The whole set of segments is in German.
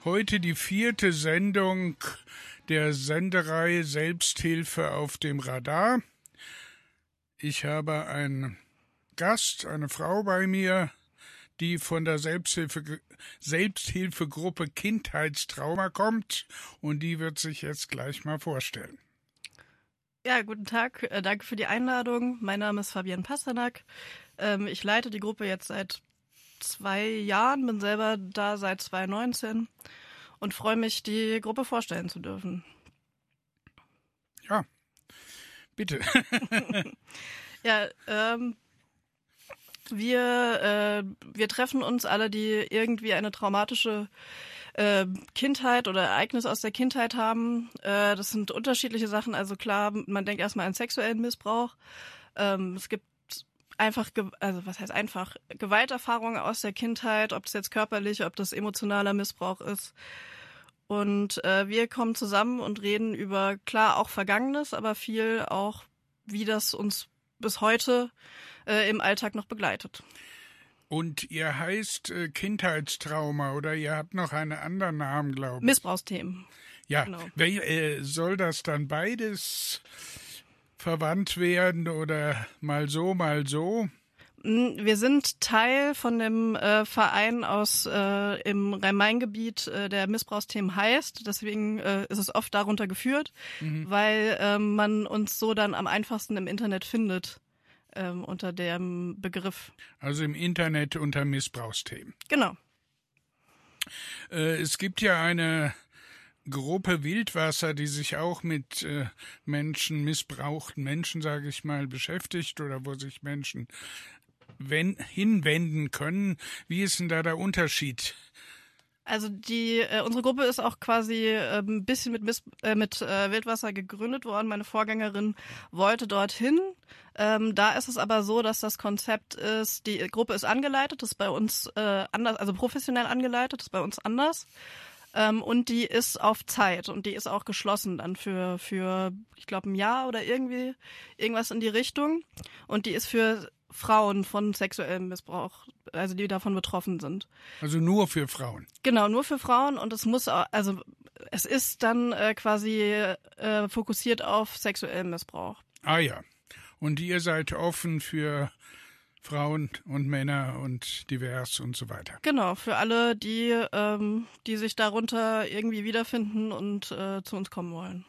Heute die 4. Sendung der Sendereihe Selbsthilfe auf dem Radar. Ich habe einen Gast, eine Frau bei mir, die von der Selbsthilfegruppe Kindheitstrauma kommt, und die wird sich jetzt gleich mal vorstellen. Ja, guten Tag, danke für die Einladung. Mein Name ist Fabienne Pasternak. Ich leite die Gruppe jetzt seit 2 Jahren, bin selber da seit 2019 und freue mich, die Gruppe vorstellen zu dürfen. Ja, bitte. Ja, wir treffen uns alle, die irgendwie eine traumatische Kindheit oder Ereignis aus der Kindheit haben. Das sind unterschiedliche Sachen. Also klar, man denkt erstmal an sexuellen Missbrauch. Es gibt Gewalterfahrungen aus der Kindheit, ob das jetzt körperlich, ob das emotionaler Missbrauch ist. Und wir kommen zusammen und reden über, klar, auch Vergangenes, aber viel auch, wie das uns bis heute im Alltag noch begleitet. Und ihr heißt Kindheitstrauma, oder ihr habt noch einen anderen Namen, glaube ich. Missbrauchsthemen. Ja, genau. Soll das dann beides verwandt werden oder mal so, mal so? Wir sind Teil von dem Verein im Rhein-Main-Gebiet, der Missbrauchsthemen heißt. Deswegen ist es oft darunter geführt, weil man uns so dann am einfachsten im Internet findet, unter dem Begriff. Also im Internet unter Missbrauchsthemen. Genau. Es gibt ja eine Gruppe Wildwasser, die sich auch mit missbrauchten Menschen, sage ich mal, beschäftigt, oder wo sich Menschen hinwenden können. Wie ist denn da der Unterschied? Also unsere Gruppe ist auch quasi ein bisschen mit Wildwasser gegründet worden. Meine Vorgängerin wollte dorthin. Da ist es aber so, dass das Konzept ist, die Gruppe ist angeleitet, das ist bei uns anders, also professionell angeleitet, das ist bei uns anders. Und die ist auf Zeit und die ist auch geschlossen dann für ich glaube, ein Jahr oder irgendwas in die Richtung. Und die ist für Frauen von sexuellem Missbrauch, also die davon betroffen sind. Also nur für Frauen? Genau, nur für Frauen, und es ist dann quasi fokussiert auf sexuellen Missbrauch. Ah ja, und ihr seid offen für Frauen und Männer und divers und so weiter. Genau, für alle, die sich darunter irgendwie wiederfinden und zu uns kommen wollen.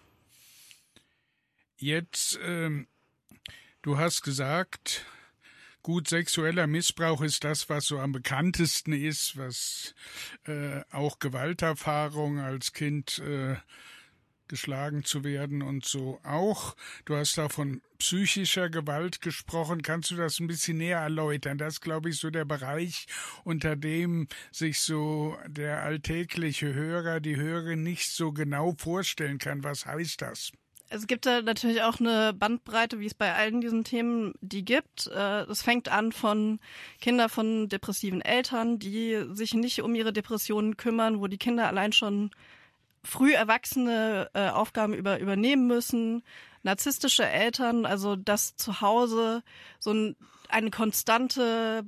Jetzt, du hast gesagt, gut, sexueller Missbrauch ist das, was so am bekanntesten ist, was auch Gewalterfahrung als Kind geschlagen zu werden und so auch. Du hast da von psychischer Gewalt gesprochen. Kannst du das ein bisschen näher erläutern? Das ist, glaube ich, so der Bereich, unter dem sich so der alltägliche Hörer, die Hörerin nicht so genau vorstellen kann. Was heißt das? Es gibt da natürlich auch eine Bandbreite, wie es bei allen diesen Themen die gibt. Es fängt an von Kindern von depressiven Eltern, die sich nicht um ihre Depressionen kümmern, wo die Kinder allein schon früh erwachsene Aufgaben übernehmen müssen, narzisstische Eltern, also dass zu Hause so eine konstante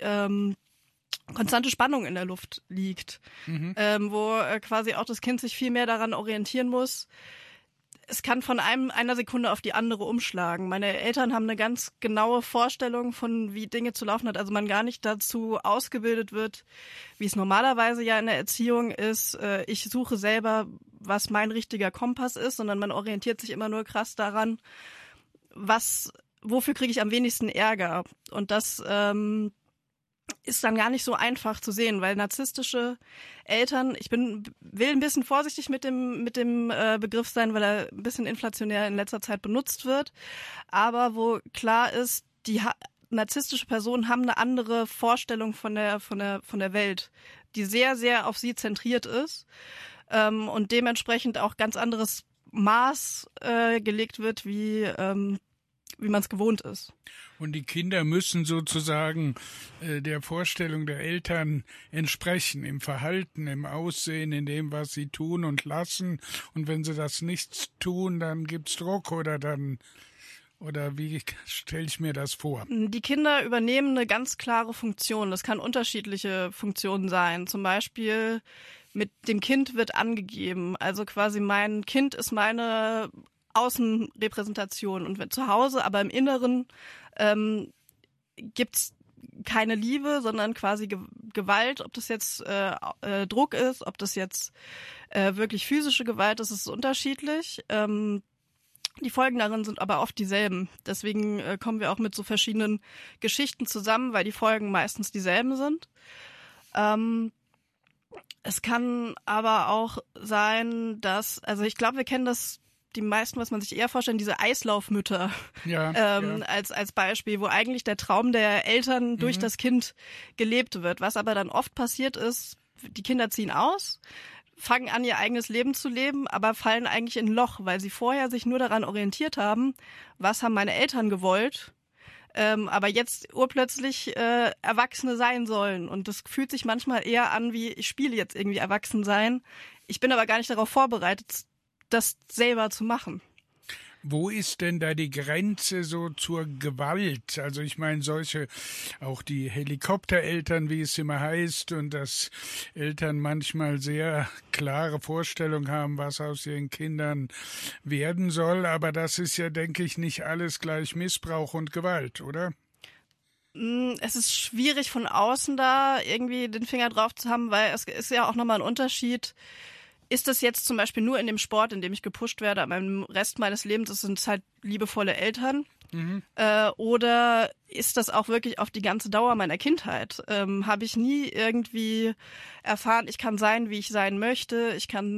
Spannung in der Luft liegt, wo quasi auch das Kind sich viel mehr daran orientieren muss. Es kann von einer Sekunde auf die andere umschlagen. Meine Eltern haben eine ganz genaue Vorstellung von, wie Dinge zu laufen hat. Also man gar nicht dazu ausgebildet wird, wie es normalerweise ja in der Erziehung ist. Ich suche selber, was mein richtiger Kompass ist, sondern man orientiert sich immer nur krass daran, wofür kriege ich am wenigsten Ärger. Und das ist dann gar nicht so einfach zu sehen, weil narzisstische Eltern, will ein bisschen vorsichtig mit dem Begriff sein, weil er ein bisschen inflationär in letzter Zeit benutzt wird, aber wo klar ist, die narzisstische Personen haben eine andere Vorstellung von der Welt, die sehr, sehr auf sie zentriert ist, und dementsprechend auch ganz anderes Maß gelegt wird, wie man es gewohnt ist. Und die Kinder müssen sozusagen der Vorstellung der Eltern entsprechen, im Verhalten, im Aussehen, in dem, was sie tun und lassen. Und wenn sie das nicht tun, dann gibt's Druck oder wie stelle ich mir das vor? Die Kinder übernehmen eine ganz klare Funktion. Das kann unterschiedliche Funktionen sein. Zum Beispiel mit dem Kind wird angegeben. Also quasi mein Kind ist meine Außenrepräsentation und zu Hause, aber im Inneren gibt's keine Liebe, sondern quasi Gewalt, ob das jetzt Druck ist, ob das jetzt wirklich physische Gewalt ist, ist unterschiedlich. Die Folgen darin sind aber oft dieselben. Deswegen kommen wir auch mit so verschiedenen Geschichten zusammen, weil die Folgen meistens dieselben sind. Es kann aber auch sein, dass, also ich glaube, wir kennen das, die meisten, was man sich eher vorstellen, diese Eislaufmütter als Beispiel, wo eigentlich der Traum der Eltern durch das Kind gelebt wird. Was aber dann oft passiert ist, die Kinder ziehen aus, fangen an, ihr eigenes Leben zu leben, aber fallen eigentlich in ein Loch, weil sie vorher sich nur daran orientiert haben, was haben meine Eltern gewollt, aber jetzt urplötzlich Erwachsene sein sollen. Und das fühlt sich manchmal eher an, wie ich spiele jetzt irgendwie erwachsen sein. Ich bin aber gar nicht darauf vorbereitet, das selber zu machen. Wo ist denn da die Grenze so zur Gewalt? Also ich meine, solche, auch die Helikoptereltern, wie es immer heißt, und dass Eltern manchmal sehr klare Vorstellungen haben, was aus ihren Kindern werden soll. Aber das ist ja, denke ich, nicht alles gleich Missbrauch und Gewalt, oder? Es ist schwierig von außen da irgendwie den Finger drauf zu haben, weil es ist ja auch nochmal ein Unterschied. Ist das jetzt zum Beispiel nur in dem Sport, in dem ich gepusht werde, aber im Rest meines Lebens sind es halt liebevolle Eltern? Oder ist das auch wirklich auf die ganze Dauer meiner Kindheit? Habe ich nie irgendwie erfahren, ich kann sein, wie ich sein möchte.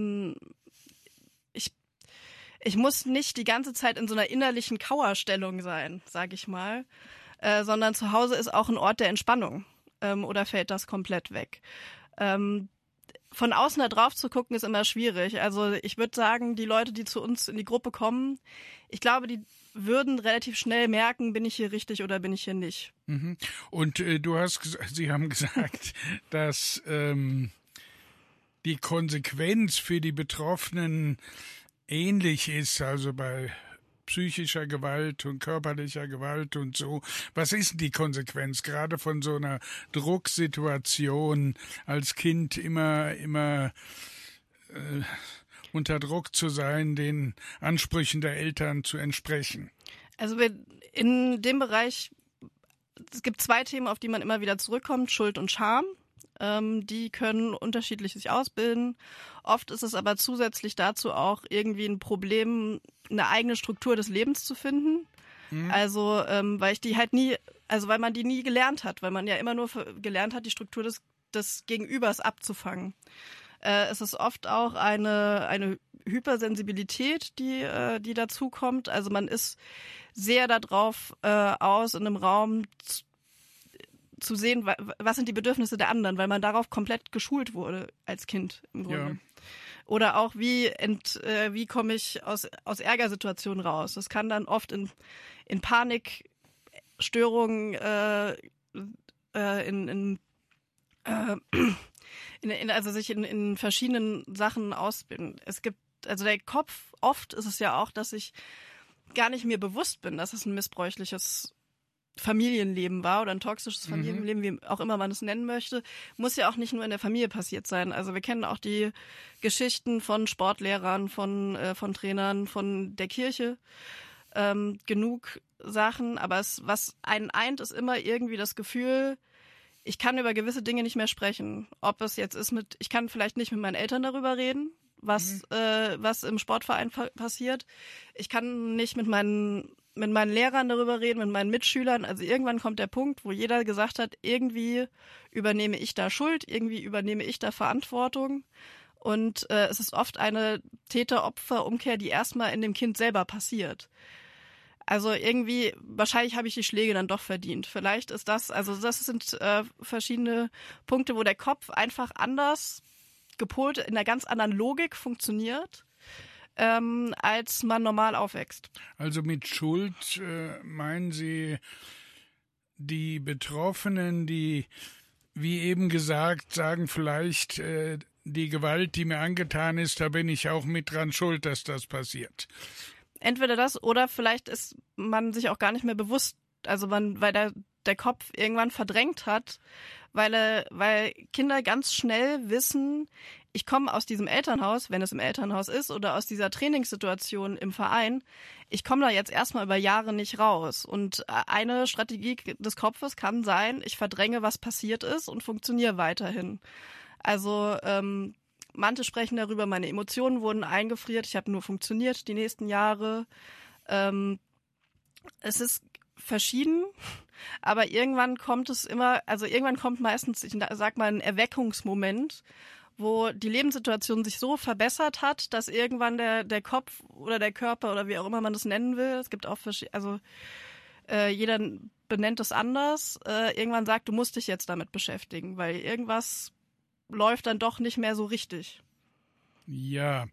Ich muss nicht die ganze Zeit in so einer innerlichen Kauerstellung sein, sage ich mal, sondern zu Hause ist auch ein Ort der Entspannung. Oder fällt das komplett weg? Von außen da drauf zu gucken, ist immer schwierig. Also ich würde sagen, die Leute, die zu uns in die Gruppe kommen, ich glaube, die würden relativ schnell merken, bin ich hier richtig oder bin ich hier nicht. Und Sie haben gesagt, dass die Konsequenz für die Betroffenen ähnlich ist, also bei psychischer Gewalt und körperlicher Gewalt und so. Was ist die Konsequenz, gerade von so einer Drucksituation als Kind immer unter Druck zu sein, den Ansprüchen der Eltern zu entsprechen? Also in dem Bereich, es gibt 2 Themen, auf die man immer wieder zurückkommt, Schuld und Scham. Die können unterschiedlich sich ausbilden. Oft ist es aber zusätzlich dazu auch irgendwie ein Problem, eine eigene Struktur des Lebens zu finden. Also, weil man die nie gelernt hat, weil man ja immer nur gelernt hat, die Struktur des Gegenübers abzufangen. Es ist oft auch eine Hypersensibilität, die dazu kommt. Also man ist sehr darauf aus, in einem Raum zu sehen, was sind die Bedürfnisse der anderen, weil man darauf komplett geschult wurde als Kind im Grunde. Ja. Oder auch, wie komme ich aus Ärgersituationen raus? Das kann dann oft in Panikstörungen, also sich in verschiedenen Sachen ausbilden. Es gibt, also der Kopf, oft ist es ja auch, dass ich gar nicht mir bewusst bin, dass es ein missbräuchliches Familienleben war oder ein toxisches Familienleben, wie auch immer man es nennen möchte, muss ja auch nicht nur in der Familie passiert sein. Also wir kennen auch die Geschichten von Sportlehrern, von Trainern, von der Kirche, genug Sachen, aber was einen eint, ist immer irgendwie das Gefühl, ich kann über gewisse Dinge nicht mehr sprechen. Ob es jetzt ist ich kann vielleicht nicht mit meinen Eltern darüber reden, was im Sportverein passiert. Ich kann nicht mit meinen Lehrern darüber reden, mit meinen Mitschülern. Also irgendwann kommt der Punkt, wo jeder gesagt hat, irgendwie übernehme ich da Schuld, irgendwie übernehme ich da Verantwortung. Und es ist oft eine Täter-Opfer-Umkehr, die erstmal in dem Kind selber passiert. Also irgendwie, wahrscheinlich habe ich die Schläge dann doch verdient. Vielleicht ist das sind verschiedene Punkte, wo der Kopf einfach anders gepolt, in einer ganz anderen Logik funktioniert, als man normal aufwächst. Also mit Schuld meinen Sie die Betroffenen, die, wie eben gesagt, sagen vielleicht, die Gewalt, die mir angetan ist, da bin ich auch mit dran schuld, dass das passiert. Entweder das oder vielleicht ist man sich auch gar nicht mehr bewusst, also weil der Kopf irgendwann verdrängt hat, weil Kinder ganz schnell wissen, ich komme aus diesem Elternhaus, wenn es im Elternhaus ist, oder aus dieser Trainingssituation im Verein, ich komme da jetzt erstmal über Jahre nicht raus. Und eine Strategie des Kopfes kann sein, ich verdränge, was passiert ist und funktioniere weiterhin. Also manche sprechen darüber, meine Emotionen wurden eingefriert, ich habe nur funktioniert die nächsten Jahre. Es ist verschieden, aber irgendwann kommt meistens, ich sag mal, ein Erweckungsmoment, wo die Lebenssituation sich so verbessert hat, dass irgendwann der Kopf oder der Körper oder wie auch immer man das nennen will, es gibt auch jeder benennt es anders, irgendwann sagt, du musst dich jetzt damit beschäftigen, weil irgendwas läuft dann doch nicht mehr so richtig. Ja,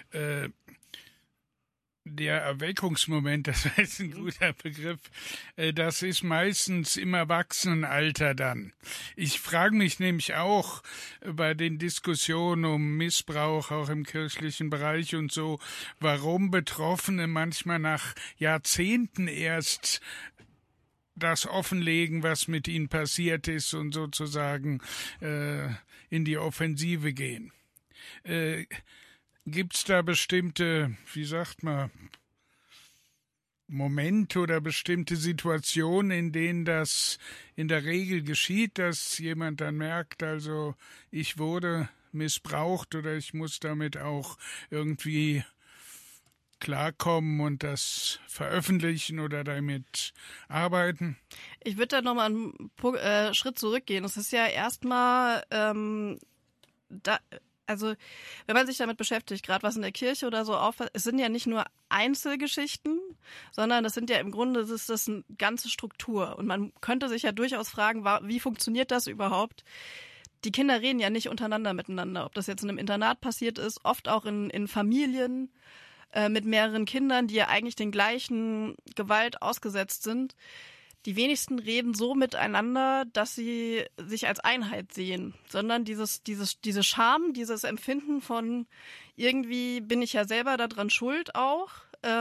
der Erweckungsmoment, das ist ein guter Begriff, das ist meistens im Erwachsenenalter dann. Ich frage mich nämlich auch bei den Diskussionen um Missbrauch, auch im kirchlichen Bereich und so, warum Betroffene manchmal nach Jahrzehnten erst das offenlegen, was mit ihnen passiert ist und sozusagen in die Offensive gehen. Gibt's da bestimmte, wie sagt man, Momente oder bestimmte Situationen, in denen das in der Regel geschieht, dass jemand dann merkt, also ich wurde missbraucht oder ich muss damit auch irgendwie klarkommen und das veröffentlichen oder damit arbeiten? Ich würde da nochmal einen Schritt zurückgehen. Es ist ja erstmal also wenn man sich damit beschäftigt, gerade was in der Kirche oder so auffällt, es sind ja nicht nur Einzelgeschichten, sondern das sind ja im Grunde, das ist eine ganze Struktur. Und man könnte sich ja durchaus fragen, wie funktioniert das überhaupt? Die Kinder reden ja nicht untereinander miteinander, ob das jetzt in einem Internat passiert ist, oft auch in Familien mit mehreren Kindern, die ja eigentlich den gleichen Gewalt ausgesetzt sind. Die wenigsten reden so miteinander, dass sie sich als Einheit sehen, sondern diese Scham, dieses Empfinden von irgendwie bin ich ja selber daran schuld auch,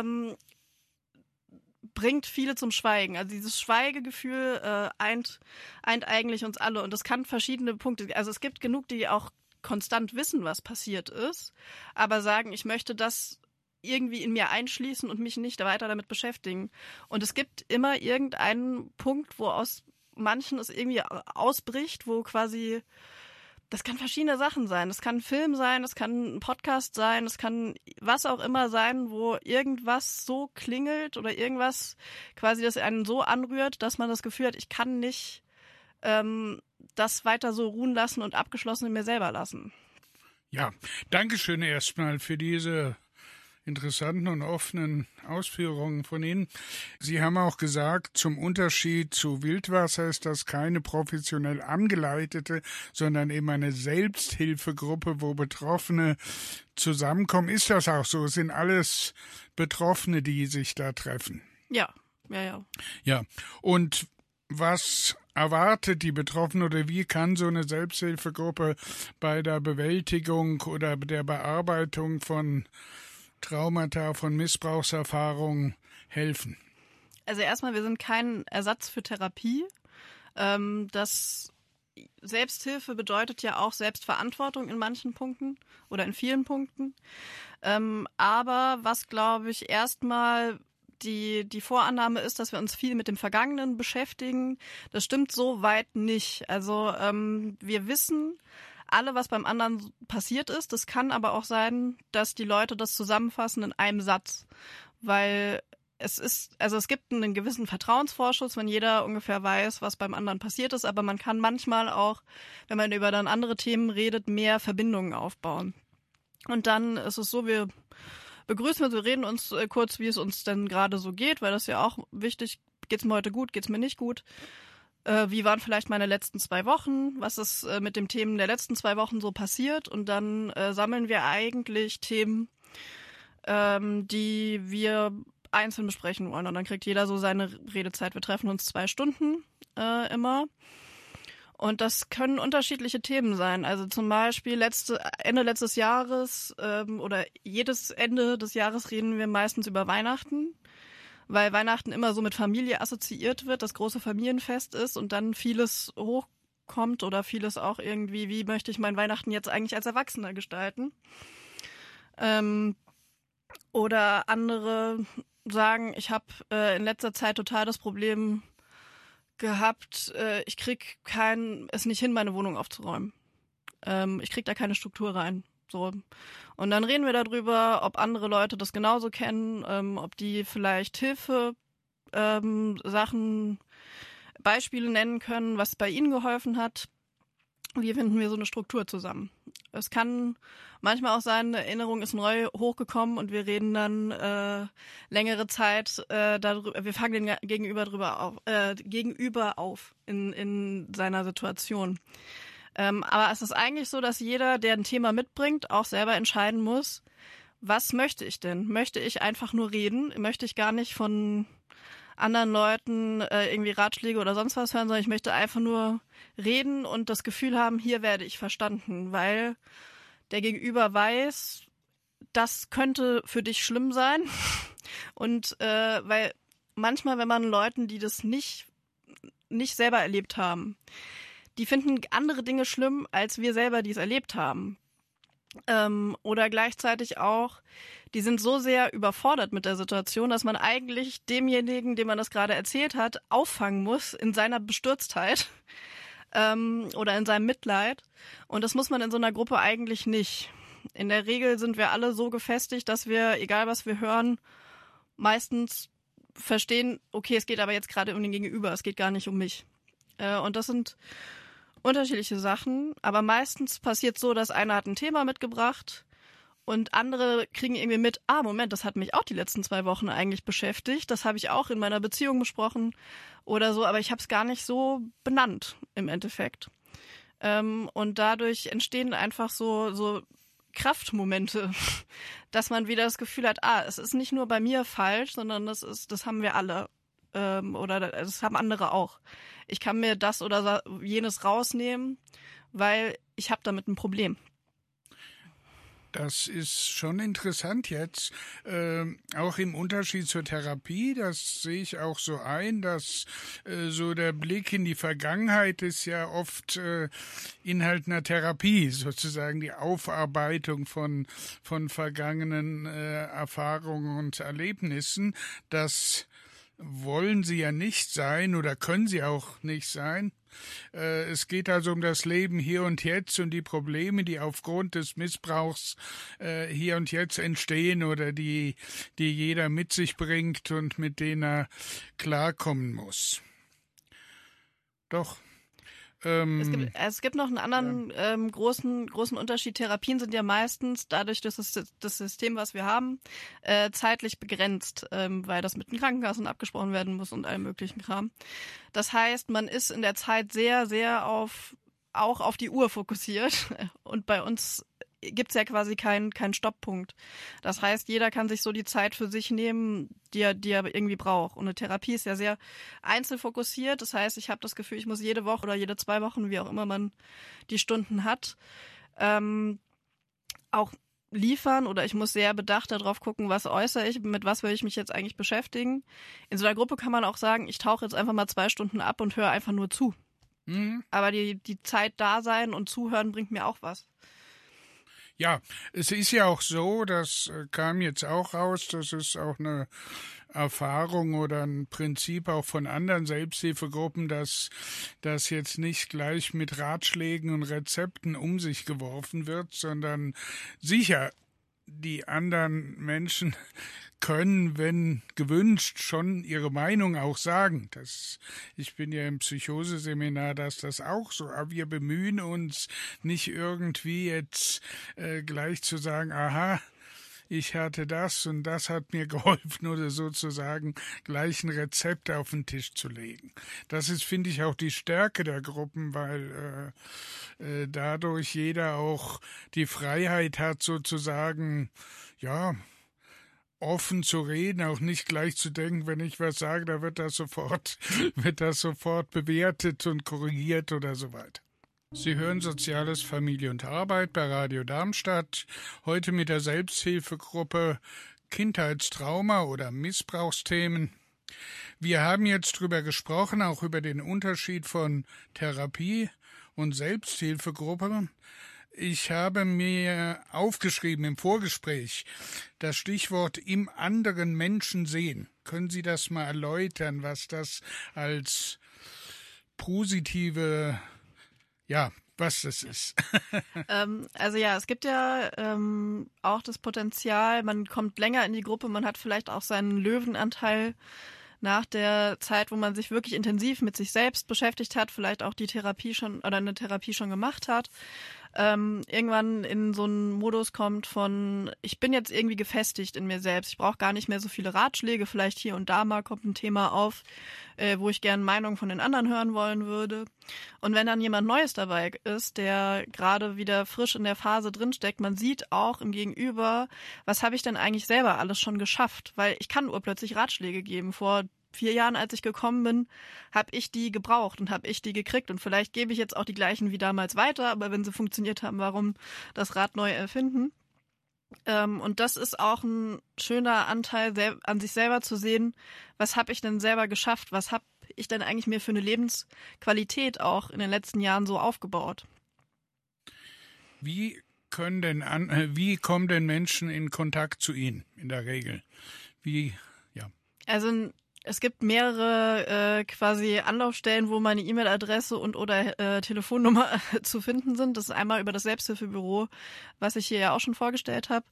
bringt viele zum Schweigen. Also dieses Schweigegefühl eint eigentlich uns alle und das kann verschiedene Punkte, also es gibt genug, die auch konstant wissen, was passiert ist, aber sagen, ich möchte das irgendwie in mir einschließen und mich nicht weiter damit beschäftigen. Und es gibt immer irgendeinen Punkt, wo aus manchen es irgendwie ausbricht, wo quasi, das kann verschiedene Sachen sein. Das kann ein Film sein, das kann ein Podcast sein, das kann was auch immer sein, wo irgendwas so klingelt oder irgendwas quasi, das einen so anrührt, dass man das Gefühl hat, ich kann nicht das weiter so ruhen lassen und abgeschlossen in mir selber lassen. Ja, Dankeschön erstmal für diese interessanten und offenen Ausführungen von Ihnen. Sie haben auch gesagt, zum Unterschied zu Wildwasser ist das keine professionell angeleitete, sondern eben eine Selbsthilfegruppe, wo Betroffene zusammenkommen. Ist das auch so? Es sind alles Betroffene, die sich da treffen? Ja. Ja, und was erwartet die Betroffenen oder wie kann so eine Selbsthilfegruppe bei der Bewältigung oder der Bearbeitung von Traumata, von Missbrauchserfahrungen helfen? Also erstmal, wir sind kein Ersatz für Therapie. Das Selbsthilfe bedeutet ja auch Selbstverantwortung in manchen Punkten oder in vielen Punkten. Aber was, glaube ich, erstmal die Vorannahme ist, dass wir uns viel mit dem Vergangenen beschäftigen, das stimmt so weit nicht. Also wir wissen alle, was beim anderen passiert ist. Das kann aber auch sein, dass die Leute das zusammenfassen in einem Satz, weil es gibt einen gewissen Vertrauensvorschuss, wenn jeder ungefähr weiß, was beim anderen passiert ist, aber man kann manchmal auch, wenn man über dann andere Themen redet, mehr Verbindungen aufbauen. Und dann ist es so, wir begrüßen uns, wir reden uns kurz, wie es uns denn gerade so geht, weil das ja auch wichtig, geht's mir heute gut, geht's mir nicht gut? Wie waren vielleicht meine letzten 2 Wochen? Was ist mit den Themen der letzten 2 Wochen so passiert? Und dann sammeln wir eigentlich Themen, die wir einzeln besprechen wollen. Und dann kriegt jeder so seine Redezeit. Wir treffen uns 2 Stunden immer. Und das können unterschiedliche Themen sein. Also zum Beispiel Ende letztes Jahres oder jedes Ende des Jahres reden wir meistens über Weihnachten, weil Weihnachten immer so mit Familie assoziiert wird, das große Familienfest ist und dann vieles kommt oder vieles auch irgendwie, wie möchte ich mein Weihnachten jetzt eigentlich als Erwachsener gestalten? Oder andere sagen, ich habe in letzter Zeit total das Problem gehabt, ich krieg es nicht hin, meine Wohnung aufzuräumen. Ich krieg da keine Struktur rein. So. Und dann reden wir darüber, ob andere Leute das genauso kennen, ob die vielleicht Hilfe, Sachen, Beispiele nennen können, was bei ihnen geholfen hat. Wie finden wir so eine Struktur zusammen? Es kann manchmal auch sein, eine Erinnerung ist neu hochgekommen und wir reden dann längere Zeit darüber. Wir fangen den Gegenüber auf in seiner Situation. Aber es ist eigentlich so, dass jeder, der ein Thema mitbringt, auch selber entscheiden muss, was möchte ich denn? Möchte ich einfach nur reden? Möchte ich gar nicht von anderen Leuten irgendwie Ratschläge oder sonst was hören, sondern ich möchte einfach nur reden und das Gefühl haben, hier werde ich verstanden, weil der Gegenüber weiß, das könnte für dich schlimm sein. Und weil manchmal, wenn man Leuten, die das nicht selber erlebt haben, die finden andere Dinge schlimm, als wir selber, die es erlebt haben. Oder gleichzeitig auch, die sind so sehr überfordert mit der Situation, dass man eigentlich demjenigen, dem man das gerade erzählt hat, auffangen muss in seiner Bestürztheit oder in seinem Mitleid. Und das muss man in so einer Gruppe eigentlich nicht. In der Regel sind wir alle so gefestigt, dass wir, egal was wir hören, meistens verstehen, okay, es geht aber jetzt gerade um den Gegenüber, es geht gar nicht um mich. Und das sind unterschiedliche Sachen, aber meistens passiert so, dass einer hat ein Thema mitgebracht und andere kriegen irgendwie mit, Moment, das hat mich auch die letzten 2 Wochen eigentlich beschäftigt, das habe ich auch in meiner Beziehung besprochen oder so, aber ich habe es gar nicht so benannt im Endeffekt. Und dadurch entstehen einfach so Kraftmomente, dass man wieder das Gefühl hat, es ist nicht nur bei mir falsch, sondern das haben wir alle. Oder das haben andere auch. Ich kann mir das oder jenes rausnehmen, weil ich habe damit ein Problem. Das ist schon interessant jetzt, auch im Unterschied zur Therapie, das sehe ich auch so ein, dass so der Blick in die Vergangenheit ist ja oft Inhalt einer Therapie, sozusagen die Aufarbeitung von vergangenen Erfahrungen und Erlebnissen. Das wollen sie ja nicht sein oder können sie auch nicht sein. Es geht also um das Leben hier und jetzt und die Probleme, die aufgrund des Missbrauchs hier und jetzt entstehen oder die jeder mit sich bringt und mit denen er klarkommen muss. Doch. Es gibt noch einen anderen großen Unterschied. Therapien sind ja meistens, dadurch, dass das System, was wir haben, zeitlich begrenzt, weil das mit den Krankenkassen abgesprochen werden muss und allem möglichen Kram. Das heißt, man ist in der Zeit sehr, sehr auch auf die Uhr fokussiert. Und bei uns gibt's ja quasi keinen Stopppunkt. Das heißt, jeder kann sich so die Zeit für sich nehmen, die er irgendwie braucht. Und eine Therapie ist ja sehr einzelfokussiert. Das heißt, ich habe das Gefühl, ich muss jede Woche oder jede 2 Wochen, wie auch immer man die Stunden hat, auch liefern oder ich muss sehr bedacht darauf gucken, was äußere ich, mit was will ich mich jetzt eigentlich beschäftigen. In so einer Gruppe kann man auch sagen, ich tauche jetzt einfach mal 2 Stunden ab und höre einfach nur zu. Mhm. Aber die Zeit da sein und zuhören bringt mir auch was. Ja, es ist ja auch so, das kam jetzt auch raus, das ist auch eine Erfahrung oder ein Prinzip auch von anderen Selbsthilfegruppen, dass das jetzt nicht gleich mit Ratschlägen und Rezepten um sich geworfen wird, sondern sicher die anderen Menschen können, wenn gewünscht, schon ihre Meinung auch sagen. Ich bin ja im Psychoseseminar, dass das auch so, aber wir bemühen uns nicht irgendwie jetzt gleich zu sagen, aha, ich hatte das und das hat mir geholfen oder sozusagen gleich ein Rezept auf den Tisch zu legen. Das ist, finde ich, auch die Stärke der Gruppen, weil dadurch jeder auch die Freiheit hat, sozusagen, ja, offen zu reden, auch nicht gleich zu denken, wenn ich was sage, da wird das sofort bewertet und korrigiert oder so weiter. Sie hören Soziales, Familie und Arbeit bei Radio Darmstadt, heute mit der Selbsthilfegruppe Kindheitstrauma oder Missbrauchsthemen. Wir haben jetzt drüber gesprochen, auch über den Unterschied von Therapie und Selbsthilfegruppe. Ich habe mir aufgeschrieben im Vorgespräch das Stichwort im anderen Menschen sehen. Können Sie das mal erläutern, was das als positive, was das ist? Es gibt ja auch das Potenzial, man kommt länger in die Gruppe, man hat vielleicht auch seinen Löwenanteil nach der Zeit, wo man sich wirklich intensiv mit sich selbst beschäftigt hat, vielleicht auch die Therapie schon oder eine Therapie schon gemacht hat, irgendwann in so einen Modus kommt von, ich bin jetzt irgendwie gefestigt in mir selbst, ich brauche gar nicht mehr so viele Ratschläge, vielleicht hier und da mal kommt ein Thema auf, wo ich gerne Meinung von den anderen hören wollen würde. Und wenn dann jemand Neues dabei ist, der gerade wieder frisch in der Phase drinsteckt, man sieht auch im Gegenüber, was habe ich denn eigentlich selber alles schon geschafft, weil ich kann urplötzlich Ratschläge geben. Vor 4 Jahren, als ich gekommen bin, habe ich die gebraucht und habe ich die gekriegt. Und vielleicht gebe ich jetzt auch die gleichen wie damals weiter, aber wenn sie funktioniert haben, warum das Rad neu erfinden? Und das ist auch ein schöner Anteil, an sich selber zu sehen, was habe ich denn selber geschafft? Was habe ich denn eigentlich mir für eine Lebensqualität auch in den letzten Jahren so aufgebaut? Wie kommen denn Menschen in Kontakt zu Ihnen in der Regel? Also es gibt mehrere quasi Anlaufstellen, wo meine E-Mail-Adresse und oder Telefonnummer zu finden sind. Das ist einmal über das Selbsthilfebüro, was ich hier ja auch schon vorgestellt habe,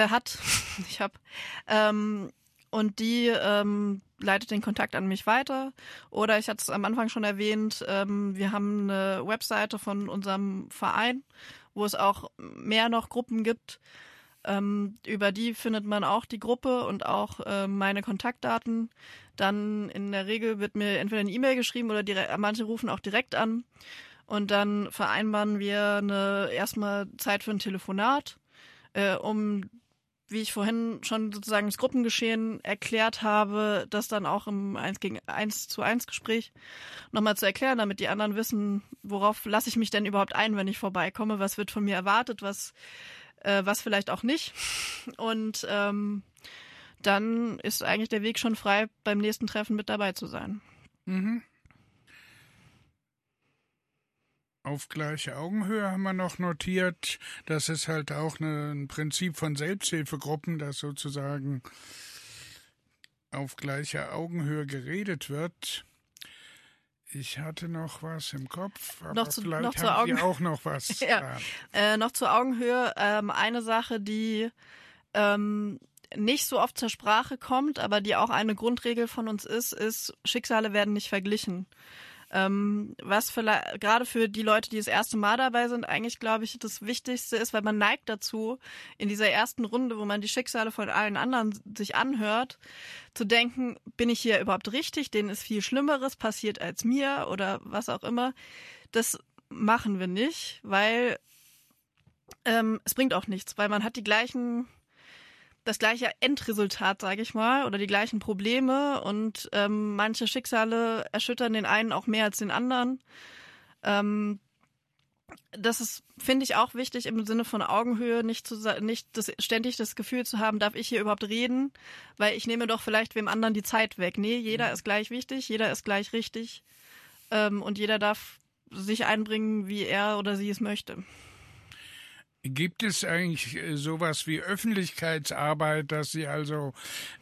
und die leitet den Kontakt an mich weiter. Oder ich hatte es am Anfang schon erwähnt, wir haben eine Webseite von unserem Verein, wo es auch mehr noch Gruppen gibt. Über die findet man auch die Gruppe und auch meine Kontaktdaten. Dann in der Regel wird mir entweder eine E-Mail geschrieben oder manche rufen auch direkt an. Und dann vereinbaren wir erstmal Zeit für ein Telefonat, um, wie ich vorhin schon sozusagen das Gruppengeschehen erklärt habe, das dann auch im 1:1 Gespräch nochmal zu erklären, damit die anderen wissen, worauf lasse ich mich denn überhaupt ein, wenn ich vorbeikomme, was wird von mir erwartet, was vielleicht auch nicht. Und dann ist eigentlich der Weg schon frei, beim nächsten Treffen mit dabei zu sein. Mhm. Auf gleiche Augenhöhe haben wir noch notiert, das ist halt auch ein Prinzip von Selbsthilfegruppen, dass sozusagen auf gleicher Augenhöhe geredet wird. Ich hatte noch was im Kopf, aber vielleicht haben Sie auch noch was. Ja. Noch zur Augenhöhe. Eine Sache, die nicht so oft zur Sprache kommt, aber die auch eine Grundregel von uns ist, Schicksale werden nicht verglichen. Was vielleicht gerade für die Leute, die das erste Mal dabei sind, eigentlich, glaube ich, das Wichtigste ist, weil man neigt dazu, in dieser ersten Runde, wo man die Schicksale von allen anderen sich anhört, zu denken, bin ich hier überhaupt richtig? Denen ist viel Schlimmeres passiert als mir oder was auch immer. Das machen wir nicht, weil es bringt auch nichts, weil man hat das gleiche Endresultat, sage ich mal, oder die gleichen Probleme und manche Schicksale erschüttern den einen auch mehr als den anderen. Das ist, finde ich, auch wichtig im Sinne von Augenhöhe, nicht ständig das Gefühl zu haben, darf ich hier überhaupt reden, weil ich nehme doch vielleicht wem anderen die Zeit weg. Nee, jeder ist gleich wichtig, jeder ist gleich richtig und jeder darf sich einbringen, wie er oder sie es möchte. Gibt es eigentlich sowas wie Öffentlichkeitsarbeit, dass Sie also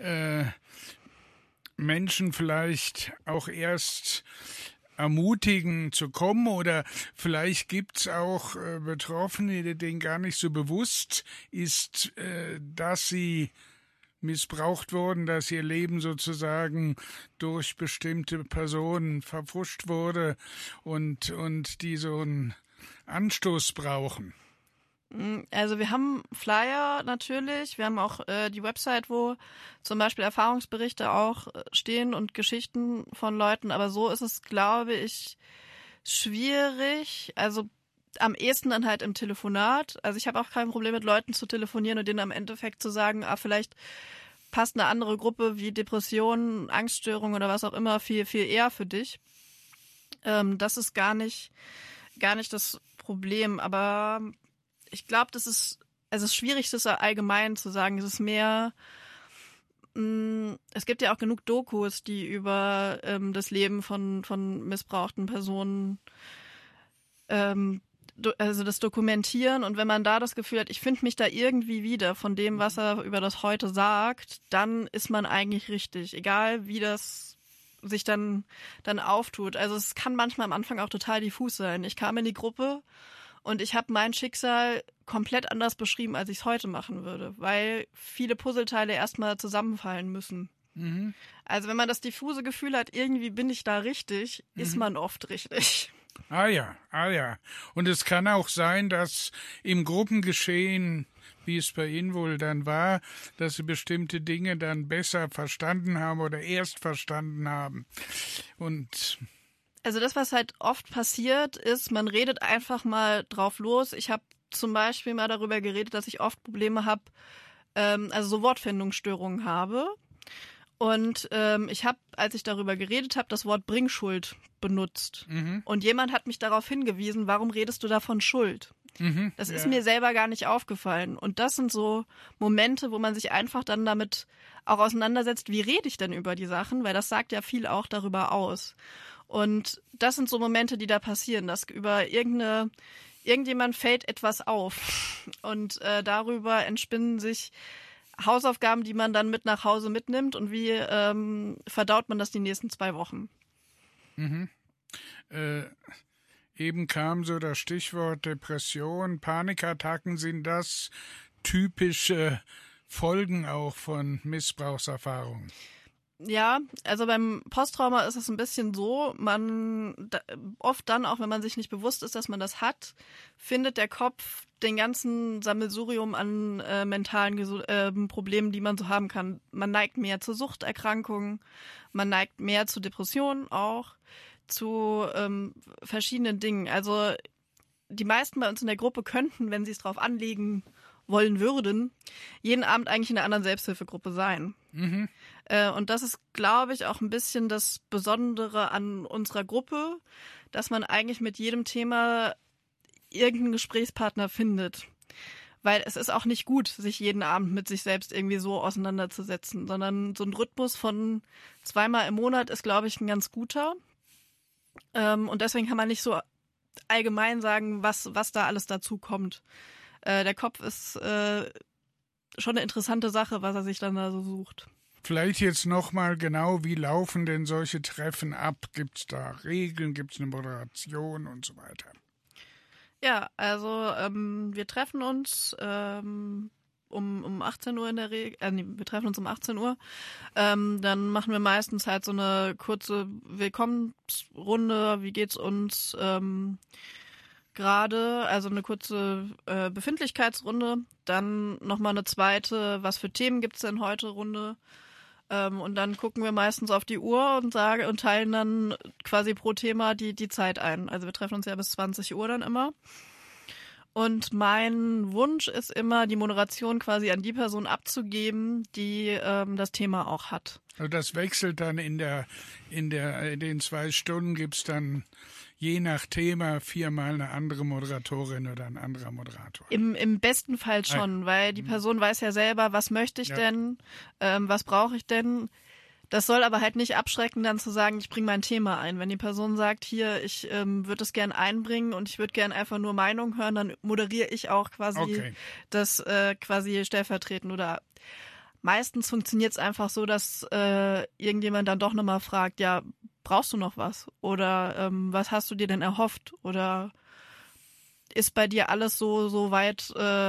Menschen vielleicht auch erst ermutigen zu kommen oder vielleicht gibt es auch Betroffene, denen gar nicht so bewusst ist, dass sie missbraucht wurden, dass ihr Leben sozusagen durch bestimmte Personen verpfuscht wurde und die so einen Anstoß brauchen? Also wir haben Flyer natürlich, wir haben auch die Website, wo zum Beispiel Erfahrungsberichte auch stehen und Geschichten von Leuten, aber so ist es, glaube ich, schwierig, also am ehesten dann halt im Telefonat. Also ich habe auch kein Problem mit Leuten zu telefonieren und denen am Endeffekt zu sagen, vielleicht passt eine andere Gruppe wie Depressionen, Angststörungen oder was auch immer viel, viel eher für dich. Das ist gar nicht das Problem, aber ich glaube, es ist schwierig, das allgemein zu sagen. Es ist mehr, es gibt ja auch genug Dokus, die über das Leben von missbrauchten Personen also das Dokumentieren, und wenn man da das Gefühl hat, ich finde mich da irgendwie wieder von dem, was er über das Heute sagt, dann ist man eigentlich richtig, egal wie das sich dann auftut. Also es kann manchmal am Anfang auch total diffus sein. Ich kam in die Gruppe und ich habe mein Schicksal komplett anders beschrieben, als ich es heute machen würde, weil viele Puzzleteile erstmal zusammenfallen müssen. Mhm. Also wenn man das diffuse Gefühl hat, irgendwie bin ich da richtig, ist man oft richtig. Ah ja. Und es kann auch sein, dass im Gruppengeschehen, wie es bei Ihnen wohl dann war, dass Sie bestimmte Dinge dann besser verstanden haben oder erst verstanden haben. Und also das, was halt oft passiert, ist, man redet einfach mal drauf los. Ich habe zum Beispiel mal darüber geredet, dass ich oft Probleme habe, also so Wortfindungsstörungen habe. Und ich habe, als ich darüber geredet habe, das Wort Bringschuld benutzt. Mhm. Und jemand hat mich darauf hingewiesen, warum redest du da von Schuld? Mhm, das ist mir selber gar nicht aufgefallen. Und das sind so Momente, wo man sich einfach dann damit auch auseinandersetzt, wie rede ich denn über die Sachen? Weil das sagt ja viel auch darüber aus. Und das sind so Momente, die da passieren, dass über irgendjemand fällt etwas auf. Und darüber entspinnen sich Hausaufgaben, die man dann mit nach Hause mitnimmt, und wie verdaut man das die nächsten 2 Wochen? Mhm. Eben kam so das Stichwort Depression, Panikattacken. Sind das typische Folgen auch von Missbrauchserfahrungen? Ja, also beim Posttrauma ist es ein bisschen so, oft dann, auch wenn man sich nicht bewusst ist, dass man das hat, findet der Kopf den ganzen Sammelsurium an mentalen Problemen, die man so haben kann. Man neigt mehr zu Suchterkrankungen, man neigt mehr zu Depressionen auch, zu verschiedenen Dingen. Also die meisten bei uns in der Gruppe könnten, wenn sie es drauf anlegen wollen würden, jeden Abend eigentlich in einer anderen Selbsthilfegruppe sein. Mhm. Und das ist, glaube ich, auch ein bisschen das Besondere an unserer Gruppe, dass man eigentlich mit jedem Thema irgendeinen Gesprächspartner findet. Weil es ist auch nicht gut, sich jeden Abend mit sich selbst irgendwie so auseinanderzusetzen, sondern so ein Rhythmus von 2-mal im Monat ist, glaube ich, ein ganz guter. Und deswegen kann man nicht so allgemein sagen, was da alles dazu kommt. Der Kopf ist schon eine interessante Sache, was er sich dann da so sucht. Vielleicht jetzt nochmal genau, wie laufen denn solche Treffen ab? Gibt es da Regeln, gibt es eine Moderation und so weiter? Ja, also wir treffen uns um 18 Uhr in der Regel, wir treffen uns um 18 Uhr. Dann machen wir meistens halt so eine kurze Willkommensrunde, wie geht's uns gerade, also eine kurze Befindlichkeitsrunde, dann nochmal eine zweite, was für Themen gibt's denn heute Runde, und dann gucken wir meistens auf die Uhr und teilen dann quasi pro Thema die Zeit ein. Also wir treffen uns ja bis 20 Uhr dann immer. Und mein Wunsch ist immer, die Moderation quasi an die Person abzugeben, die das Thema auch hat. Also das wechselt dann in den 2 Stunden, gibt's dann je nach Thema 4-mal eine andere Moderatorin oder ein anderer Moderator. Im besten Fall schon, weil die Person weiß ja selber, was möchte ich denn, was brauche ich denn. Das soll aber halt nicht abschrecken, dann zu sagen, ich bringe mein Thema ein. Wenn die Person sagt, hier, ich würde es gern einbringen und ich würde gern einfach nur Meinung hören, dann moderiere ich auch quasi das quasi stellvertretend. Oder meistens funktioniert es einfach so, dass irgendjemand dann doch nochmal fragt, ja, brauchst du noch was? Oder was hast du dir denn erhofft? Oder ist bei dir alles so weit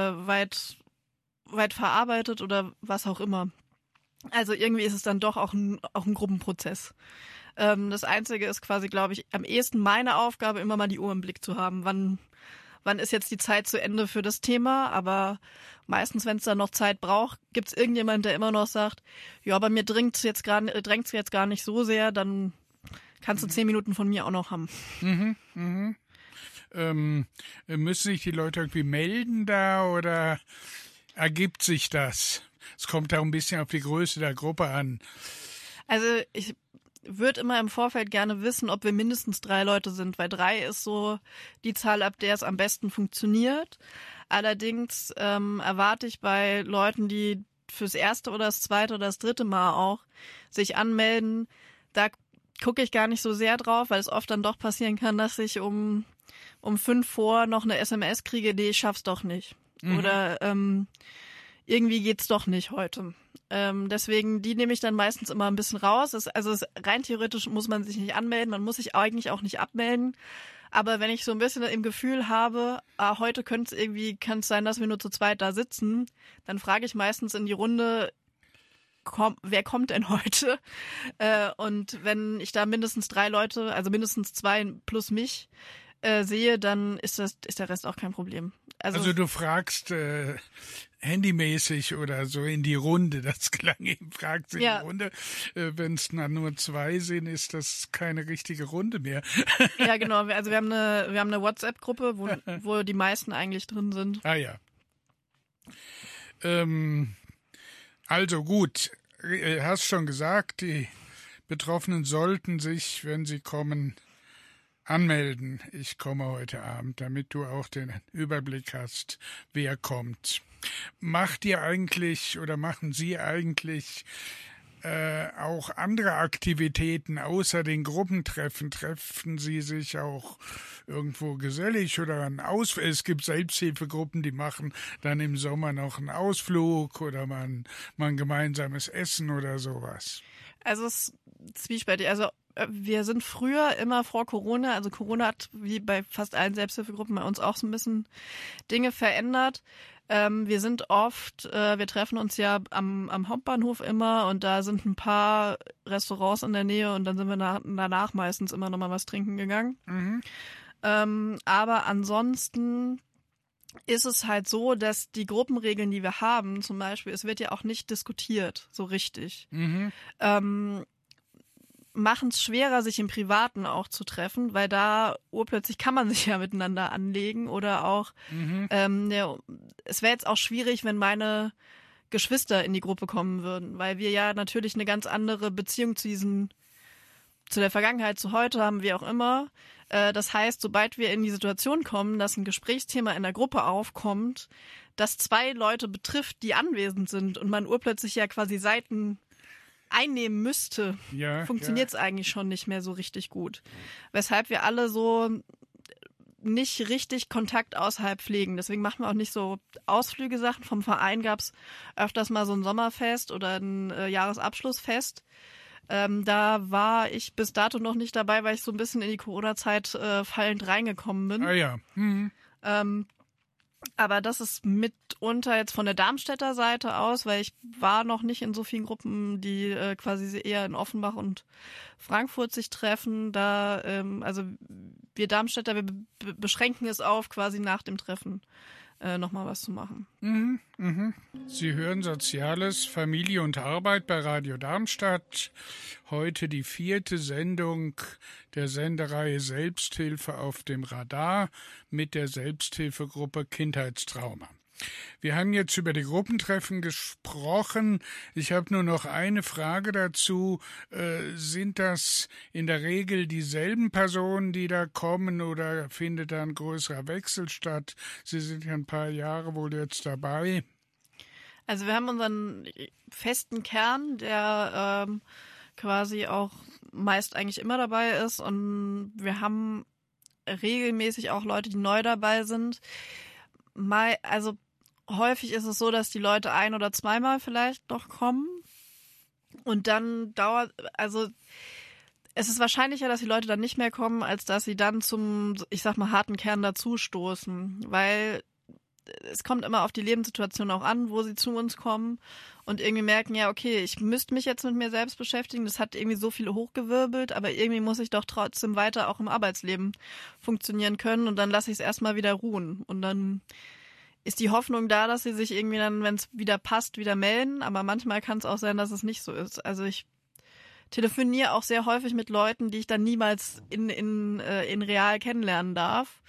verarbeitet oder was auch immer? Also irgendwie ist es dann doch auch ein Gruppenprozess. Das Einzige ist quasi, glaube ich, am ehesten meine Aufgabe, immer mal die Uhr im Blick zu haben. Wann ist jetzt die Zeit zu Ende für das Thema? Aber meistens, wenn es dann noch Zeit braucht, gibt es irgendjemand, der immer noch sagt, ja, aber mir drängt's jetzt gar nicht so sehr, dann kannst du 10 Minuten von mir auch noch haben. Müssen sich die Leute irgendwie melden da oder ergibt sich das? Es kommt auch ein bisschen auf die Größe der Gruppe an. Also ich würde immer im Vorfeld gerne wissen, ob wir mindestens 3 Leute sind, weil 3 ist so die Zahl, ab der es am besten funktioniert. Allerdings erwarte ich bei Leuten, die fürs 1. oder das 2. oder das 3. Mal auch sich anmelden, da gucke ich gar nicht so sehr drauf, weil es oft dann doch passieren kann, dass sich um um 5 vor noch eine SMS kriege, nee, ich schaff's doch nicht. Oder irgendwie geht's doch nicht heute. Deswegen, die nehme ich dann meistens immer ein bisschen raus. Rein theoretisch muss man sich nicht anmelden, man muss sich eigentlich auch nicht abmelden. Aber wenn ich so ein bisschen im Gefühl habe, heute kann es sein, dass wir nur zu zweit da sitzen, dann frage ich meistens in die Runde, wer kommt denn heute? Und wenn ich da mindestens 3 Leute, also mindestens 2 plus mich, sehe, dann ist der Rest auch kein Problem. Also du fragst handymäßig oder so in die Runde, das klang eben, fragt sie in die Runde. Wenn es dann nur 2 sind, ist das keine richtige Runde mehr. Ja, genau. Also wir haben eine WhatsApp-Gruppe, wo die meisten eigentlich drin sind. Ah ja. Also gut, hast schon gesagt, die Betroffenen sollten sich, wenn sie kommen, anmelden. Ich komme heute Abend, damit du auch den Überblick hast, wer kommt. Macht ihr eigentlich oder machen Sie eigentlich auch andere Aktivitäten außer den Gruppentreffen? Treffen Sie sich auch irgendwo gesellig oder es gibt Selbsthilfegruppen, die machen dann im Sommer noch einen Ausflug oder man gemeinsames Essen oder sowas. Also es ist zwiespältig. Also wir sind früher immer vor Corona, also Corona hat wie bei fast allen Selbsthilfegruppen bei uns auch so ein bisschen Dinge verändert. Wir sind wir treffen uns ja am Hauptbahnhof immer und da sind ein paar Restaurants in der Nähe und dann sind wir danach meistens immer noch mal was trinken gegangen. Aber ansonsten ist es halt so, dass die Gruppenregeln, die wir haben, zum Beispiel, es wird ja auch nicht diskutiert, so richtig, machen es schwerer, sich im Privaten auch zu treffen, weil da urplötzlich kann man sich ja miteinander anlegen oder auch, es wäre jetzt auch schwierig, wenn meine Geschwister in die Gruppe kommen würden, weil wir ja natürlich eine ganz andere Beziehung zu der Vergangenheit, zu heute haben, wie auch immer. Das heißt, sobald wir in die Situation kommen, dass ein Gesprächsthema in der Gruppe aufkommt, das 2 Leute betrifft, die anwesend sind und man urplötzlich ja quasi Seiten einnehmen müsste, funktioniert es eigentlich schon nicht mehr so richtig gut. Weshalb wir alle so nicht richtig Kontakt außerhalb pflegen. Deswegen machen wir auch nicht so Ausflüge-Sachen. Vom Verein gab es öfters mal so ein Sommerfest oder ein Jahresabschlussfest. Da war ich bis dato noch nicht dabei, weil ich so ein bisschen in die Corona-Zeit fallend reingekommen bin. Ah ja. Aber das ist mitunter jetzt von der Darmstädter Seite aus, weil ich war noch nicht in so vielen Gruppen, die quasi eher in Offenbach und Frankfurt sich treffen. Da, also wir Darmstädter, wir beschränken es auf, quasi nach dem Treffen nochmal was zu machen. Sie hören Soziales, Familie und Arbeit bei Radio Darmstadt. Heute die 4. Sendung der Sendereihe Selbsthilfe auf dem Radar mit der Selbsthilfegruppe Kindheitstrauma. Wir haben jetzt über die Gruppentreffen gesprochen. Ich habe nur noch eine Frage dazu. Sind das in der Regel dieselben Personen, die da kommen, oder findet da ein größerer Wechsel statt? Sie sind ja ein paar Jahre wohl jetzt dabei. Also wir haben unseren festen Kern, der quasi auch meist eigentlich immer dabei ist. Und wir haben regelmäßig auch Leute, die neu dabei sind. Also häufig ist es so, dass die Leute 1- oder zweimal vielleicht noch kommen und dann es ist wahrscheinlicher, dass die Leute dann nicht mehr kommen, als dass sie dann zum, ich sag mal, harten Kern dazustoßen, weil es kommt immer auf die Lebenssituation auch an, wo sie zu uns kommen und irgendwie merken, ja, okay, ich müsste mich jetzt mit mir selbst beschäftigen, das hat irgendwie so viel hochgewirbelt, aber irgendwie muss ich doch trotzdem weiter auch im Arbeitsleben funktionieren können und dann lasse ich es erstmal wieder ruhen und dann ist die Hoffnung da, dass sie sich irgendwie dann, wenn es wieder passt, wieder melden, aber manchmal kann es auch sein, dass es nicht so ist. Also ich telefoniere auch sehr häufig mit Leuten, die ich dann niemals in real kennenlernen darf.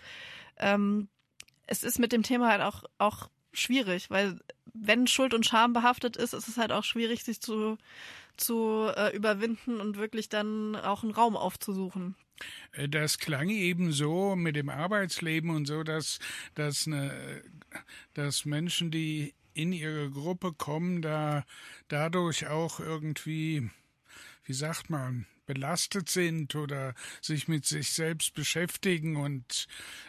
Es ist mit dem Thema halt auch schwierig, weil wenn Schuld und Scham behaftet ist, ist es halt auch schwierig, sich zu überwinden und wirklich dann auch einen Raum aufzusuchen. Das klang eben so mit dem Arbeitsleben und so, dass Menschen, die in ihre Gruppe kommen, dadurch auch irgendwie wie sagt man, belastet sind oder sich mit sich selbst beschäftigen und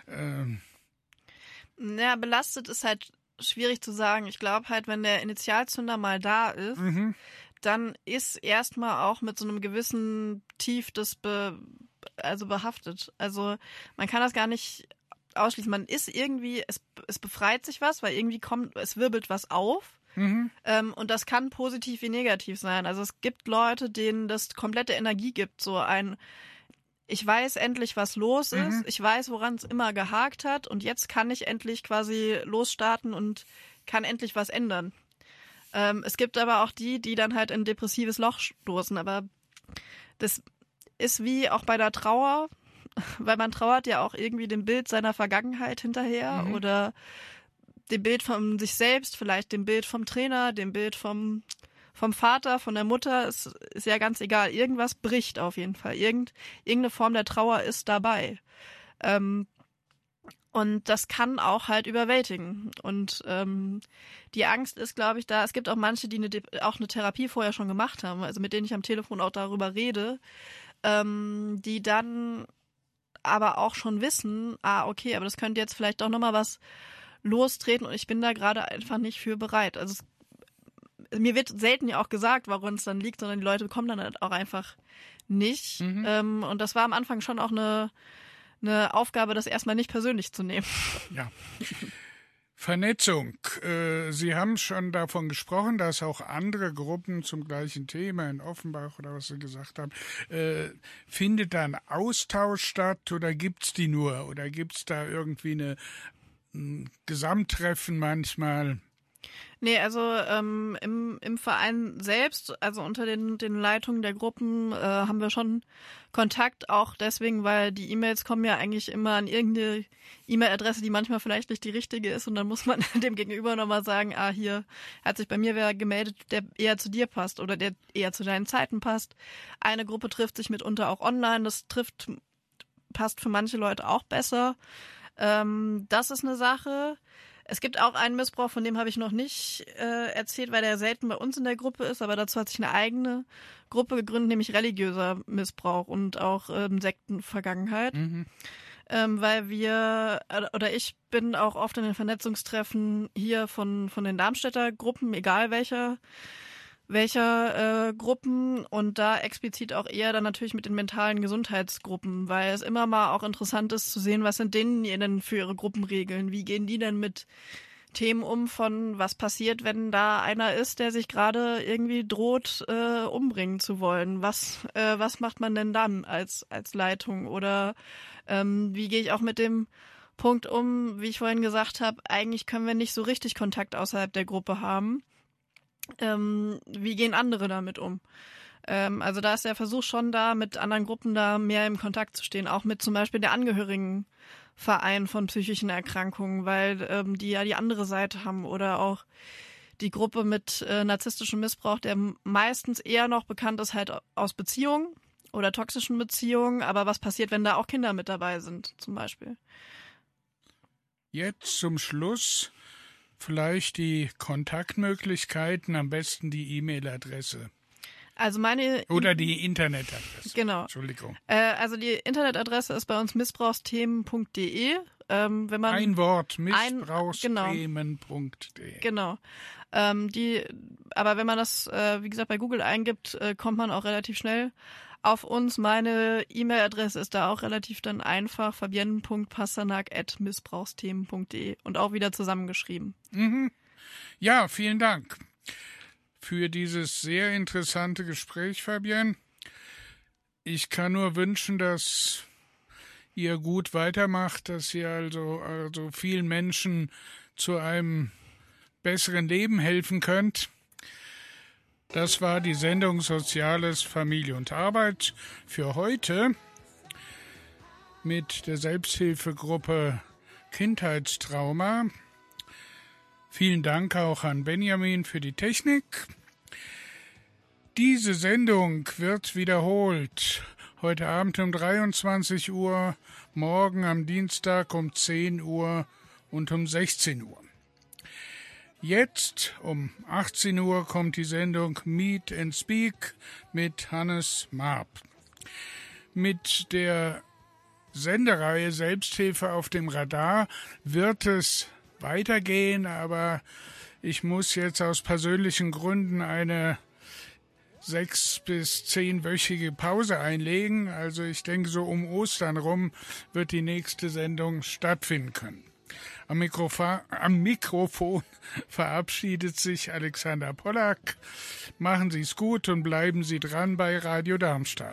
Ja, belastet ist halt schwierig zu sagen. Ich glaube halt, wenn der Initialzünder mal da ist, dann ist erstmal auch mit so einem gewissen Tief behaftet. Also man kann das gar nicht ausschließen. Man ist irgendwie, es befreit sich was, weil irgendwie es wirbelt was auf. Und das kann positiv wie negativ sein. Also es gibt Leute, denen das komplette Energie gibt. Ich weiß endlich, was los ist. Ich weiß, woran es immer gehakt hat. Und jetzt kann ich endlich quasi losstarten und kann endlich was ändern. Es gibt aber auch die dann halt in ein depressives Loch stoßen. Aber das ist wie auch bei der Trauer, weil man trauert ja auch irgendwie dem Bild seiner Vergangenheit hinterher oder dem Bild von sich selbst, vielleicht dem Bild vom Trainer, dem Bild vom Vater, von der Mutter, ist ja ganz egal. Irgendwas bricht auf jeden Fall. Irgendeine Form der Trauer ist dabei. Und das kann auch halt überwältigen. Und die Angst ist, glaube ich, da. Es gibt auch manche, die auch eine Therapie vorher schon gemacht haben, also mit denen ich am Telefon auch darüber rede, die dann aber auch schon wissen, okay, aber das könnte jetzt vielleicht doch nochmal was lostreten und ich bin da gerade einfach nicht für bereit. Also mir wird selten ja auch gesagt, woran es dann liegt, sondern die Leute kommen dann halt auch einfach nicht. Und das war am Anfang schon auch eine Aufgabe, das erstmal nicht persönlich zu nehmen. Ja. Vernetzung. Sie haben schon davon gesprochen, dass auch andere Gruppen zum gleichen Thema in Offenbach oder was Sie gesagt haben, findet da ein Austausch statt oder gibt's die nur? Oder gibt's da irgendwie ein Gesamttreffen manchmal? Nee, also im Verein selbst, also unter den Leitungen der Gruppen, haben wir schon Kontakt, auch deswegen, weil die E-Mails kommen ja eigentlich immer an irgendeine E-Mail-Adresse, die manchmal vielleicht nicht die richtige ist und dann muss man dem Gegenüber nochmal sagen, hier hat sich bei mir wer gemeldet, der eher zu dir passt oder der eher zu deinen Zeiten passt. Eine Gruppe trifft sich mitunter auch online, passt für manche Leute auch besser. Das ist eine Sache. Es gibt auch einen Missbrauch, von dem habe ich noch nicht erzählt, weil der selten bei uns in der Gruppe ist, aber dazu hat sich eine eigene Gruppe gegründet, nämlich religiöser Missbrauch und auch Sektenvergangenheit. Weil ich bin auch oft in den Vernetzungstreffen hier von den Darmstädter Gruppen, egal welcher Gruppen und da explizit auch eher dann natürlich mit den mentalen Gesundheitsgruppen, weil es immer mal auch interessant ist zu sehen, was sind denen denn für ihre Gruppenregeln, wie gehen die denn mit Themen um von was passiert, wenn da einer ist, der sich gerade irgendwie droht, umbringen zu wollen. Was macht man denn dann als Leitung oder wie gehe ich auch mit dem Punkt um, wie ich vorhin gesagt habe, eigentlich können wir nicht so richtig Kontakt außerhalb der Gruppe haben. Wie gehen andere damit um? Also da ist der Versuch schon da, mit anderen Gruppen da mehr im Kontakt zu stehen, auch mit zum Beispiel der Angehörigenverein von psychischen Erkrankungen, weil die ja die andere Seite haben oder auch die Gruppe mit narzisstischem Missbrauch, der meistens eher noch bekannt ist halt aus Beziehungen oder toxischen Beziehungen, aber was passiert, wenn da auch Kinder mit dabei sind zum Beispiel? Jetzt zum Schluss vielleicht die Kontaktmöglichkeiten, am besten die E-Mail-Adresse. Also oder die Internetadresse. Genau. Entschuldigung. Also die Internetadresse ist bei uns missbrauchsthemen.de. Wenn man ein Wort, missbrauchsthemen.de. Genau. Aber wenn man das, wie gesagt, bei Google eingibt, kommt man auch relativ schnell auf uns. Meine E-Mail-Adresse ist da auch relativ dann einfach, fabienne.pasternak@missbrauchsthemen.de und auch wieder zusammengeschrieben. Ja, vielen Dank für dieses sehr interessante Gespräch, Fabienne. Ich kann nur wünschen, dass ihr gut weitermacht, dass ihr also vielen Menschen zu einem besseren Leben helfen könnt. Das war die Sendung Soziales, Familie und Arbeit für heute mit der Selbsthilfegruppe Kindheitstrauma. Vielen Dank auch an Benjamin für die Technik. Diese Sendung wird wiederholt. Heute Abend um 23 Uhr, morgen am Dienstag um 10 Uhr und um 16 Uhr. Jetzt um 18 Uhr kommt die Sendung Meet and Speak mit Hannes Marp. Mit der Sendereihe Selbsthilfe auf dem Radar wird es weitergehen, aber ich muss jetzt aus persönlichen Gründen eine 6- bis 10-wöchige Pause einlegen. Also ich denke, so um Ostern rum wird die nächste Sendung stattfinden können. Am Mikrofon verabschiedet sich Alexander Pollack. Machen Sie es gut und bleiben Sie dran bei Radio Darmstadt.